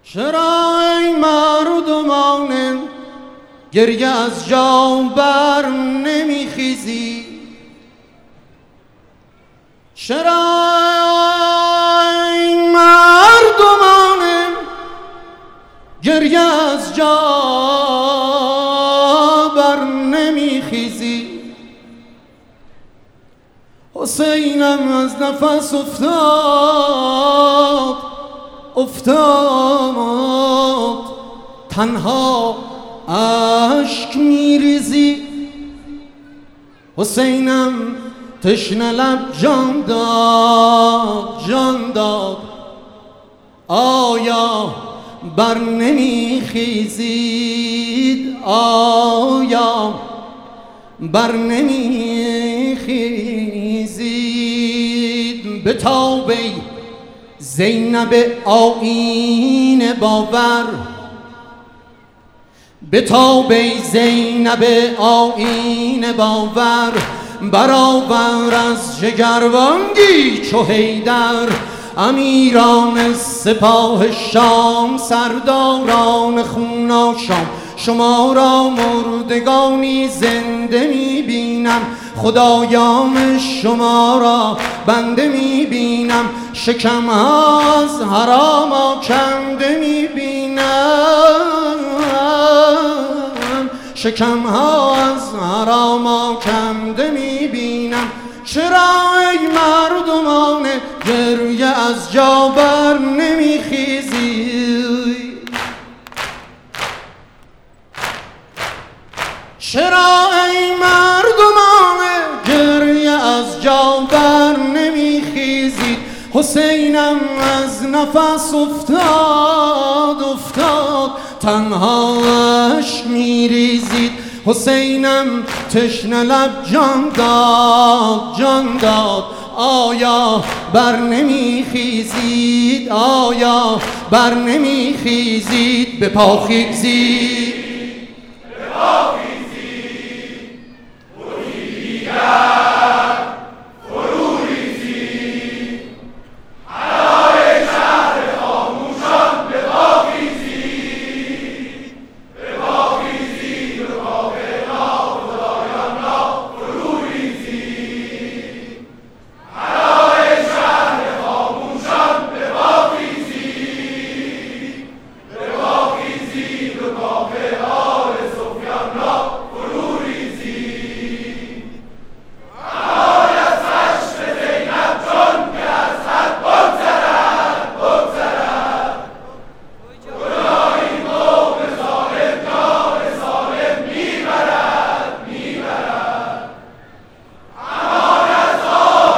چرا ای مردمان گریه از جا بر نمیخیزی؟ چرا ای مردمان گریه از جا بر نمیخیزی؟ حسینم از نفس افتاد تنها اشک میریزی. حسینم تشنه لب جان داد آیا بر نمیخیزید؟ آیا بر نمیخیزید؟ بتابی زینب آیین باور، بتابی زینب آیین باور، برآور از جگربانگی چو حیدر. امیران سپاه شام، سرداران خوناشام، شما را مردگانی زنده میبینم، خدایام شما را بنده میبینم، شکم از حرام آکنده میبینم، شکم ها از حرام آکنده میبینم. چرا ای مردمان گریه از جا بر نمیخیزی؟ چرا ای مردمان گریه از جا بر نمیخیزید؟ حسینم از نفس افتاد تنها اشک میریزید. حسینم تشنه لب جان داد آیا بر نمیخیزید؟ آیا بر نمیخیزید؟ به پا خیزید، به پا خیزید، بودی دیگر فرو ریزید، علای شهر خاموشان به پا خیزید، به پا خیزید و کافران خدایان را فرو ریزید، علای شهر خاموشان به پا خیزید، به پا خیزید و کافران سفیان را فرو ریزید. علای از خشم زینب چون که از حد بگذرد خدا این قوم ظالم جان سالم میبرد. امان از آه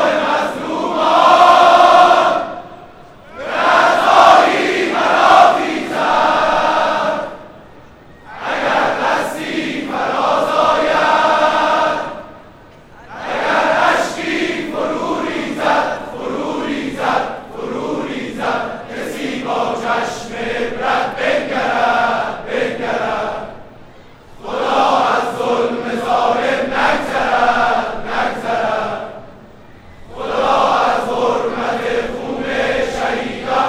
مظلومان به رضایی برآویزد، اگر دستی فراز آید، اگر اشکی فرو ریزد، کسی با چشم عبرت بنگرد. خدا از ظلم ظالم نگذرد، خدا از حرمت خون شهیدان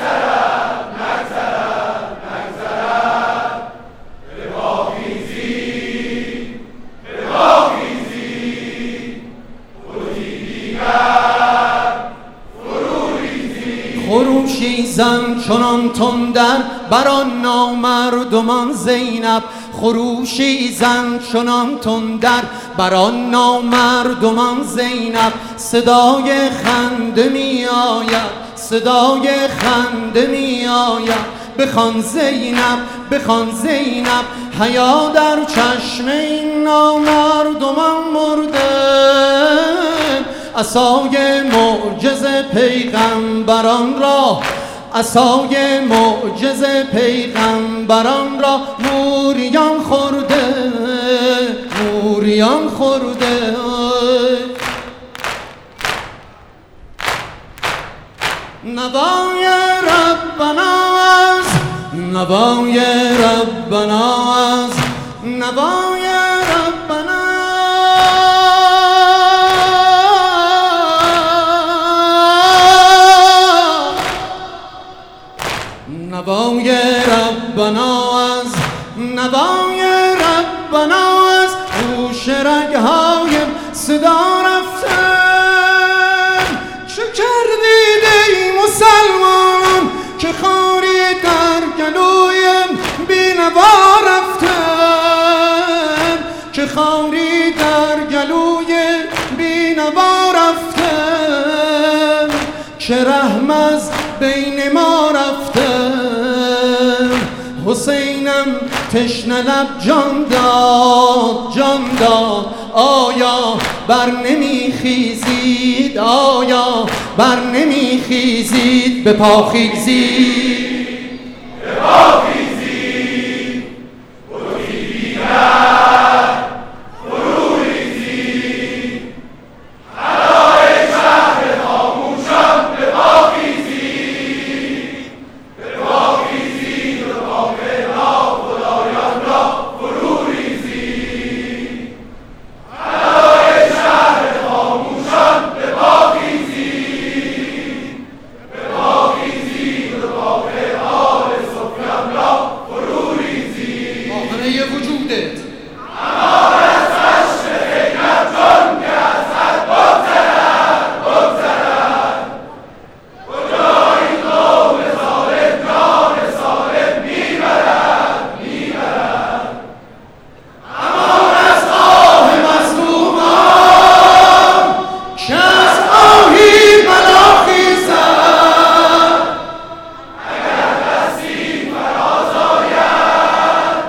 نگذرد. به پا خیزید، به پا خیزید، بودی دیگر فرو ریزید. خروشی زن چنان تندر بر آن نامردمان زینب، خروشی زن چنان تندر بر آن نامردمان زینب. صدای خنده می آید، صدای خنده می آید. بخوان زینب، حیا در چشم این نامردمان مرده. عصای معجز پیغمبران را، عصای معجز پیغمبران را موریان خورده. نوای ربنا است، نوای ربنا است، نوای ربنا. نوای ربنا از نوای ربنا از گوش رگ‌های صدا رفتن. چه کردید ای مسلمان که خاری در گلوی بینوا رفتن، که خاری در گلوی بینوا رفتن، که رحم از بین ما رفتن. حسینم تشنه لب جان داد، جان داد. آیا بر نمیخیزید، آیا بر نمیخیزید؟ به پا خیزید، به پا خیزید، بروی دیگر فرو ریزید. علای شهر خاموشان به پا خیزید، به پا خیزید و کافرها خدایان را فرو ریزید. علای شهر خاموشان به پا خیزید، به پا خیزید و کافرها سفیان را فرو ریزید. آخره وجودت امان از خشم خیلت جان که از حد بگذرد، بگذرد. کجا این قوم ظالم جان سالم میبرد، میبرد. امان از آه مظلومان که از آهی بلا خیزد. اگر دستی فراز آید،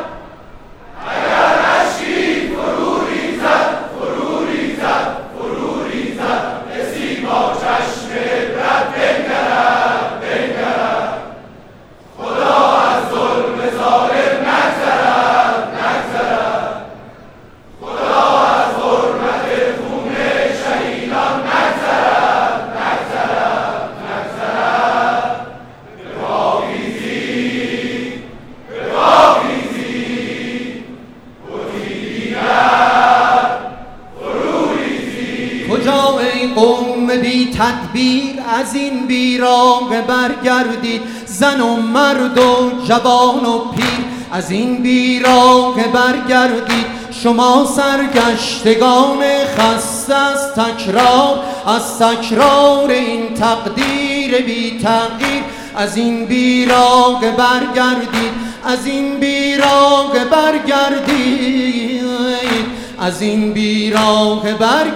اگر اشکی فرو ریزد، فرو ریزد، فرو ریزد، کسی با چشم عبرت بنگرد، بنگرد. خدا از ظلم ظالم نگذرد، نگذرد. خدا از حرمت خون شهیدان نگذرد، نگذرد، نگذرد. به پا خیزید، به پا خیزید، بتی دیگر فرو ریزید. کجا ای قوم بی تدبیر از این بیراقه برگردید؟ زن و مرد و جوان و پیر از این بیراقه برگردید. شما سرگشتگان خسته از تکرار، از تکرار این تقدیر بی تغییر. از این بیراقه برگردید، از این بیراقه برگردید، از این بیراقه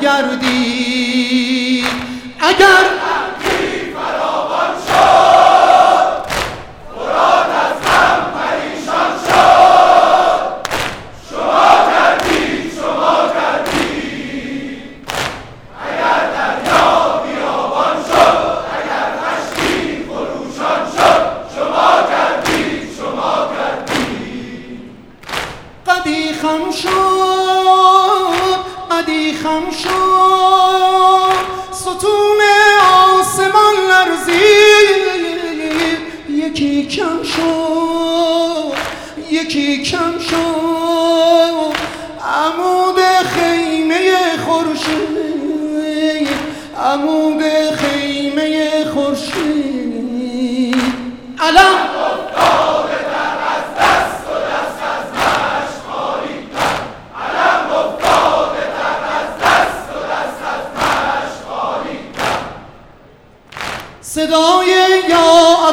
برگردید. اگر عبدی فراوان شد، فرات از غم پریشان شد. شما کردید، شما کردید. اگر دریا بیابان شد، اگر خشکی خروشان شد. شما کردید، شما کردید. قدی خم شد، قدی خم شد، ستون آسمان لرزید. یکی کم شد، یکی کم شد، عمود خیمه خورشید، عمود خیمه خورشید. علم افتاده در از دست و دست از مشک خالی تر. علم افتاده در از دست و دست از مشک خالی تر. صدای یا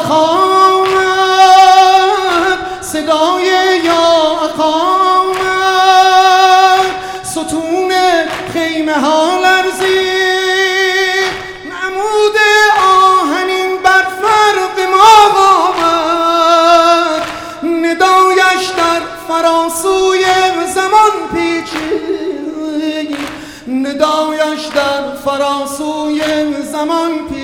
اخامد، صدای یا اخامد، ستون خیمه ها لرزید. عمود آهنین بر فرق ما آمد، ندایش در فراسوی زمان پیچید، ندایش در فراسوی زمان پیچید.